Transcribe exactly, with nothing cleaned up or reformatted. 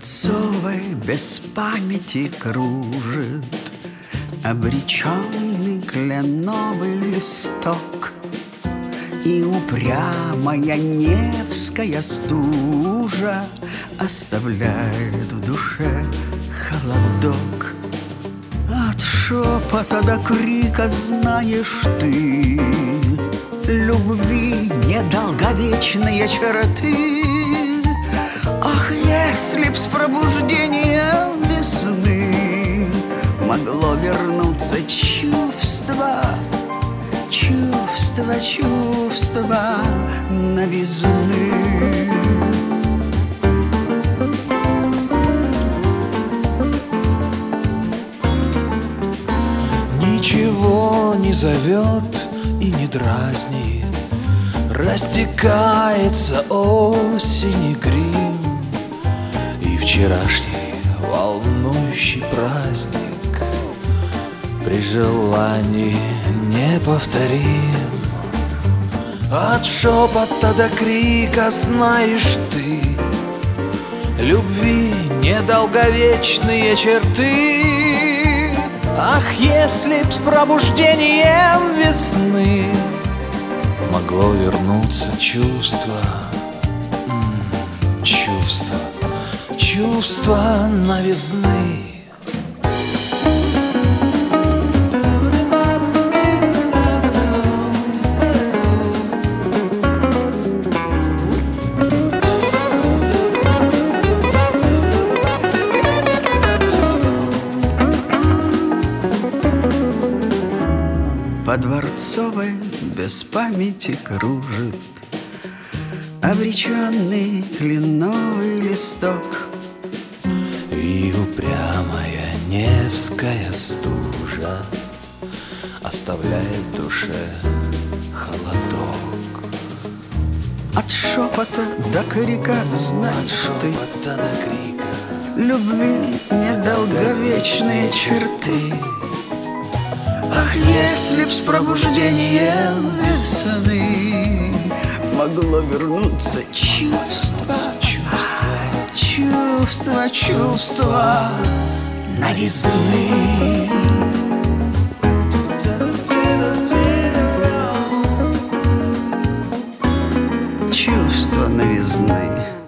Дворцовой без памяти кружит обреченный кленовый листок, и упрямая невская стужа оставляет в душе холодок. От шепота до крика знаешь ты любви недолговечные черты. Ах, если б с пробуждением весны могло вернуться чувство, чувство, чувство новизны. Ничего не зовет и не дразнит, растекается осень и грим, и вчерашний волнующий праздник при желании неповторим. От шепота до крика знаешь ты любви недолговечные черты. Ах, если б с пробуждением весны могло вернуться чувство, чувство, чувство новизны. По Дворцовой без памяти кружит обреченный кленовый листок, и упрямая невская стужа оставляет в душе холодок. От шепота до крика знаешь ты до крика любви недолговечные черты. Ах, если б с пробуждением весны могло вернуться чувство, чувство, чувство новизны. Чувство новизны.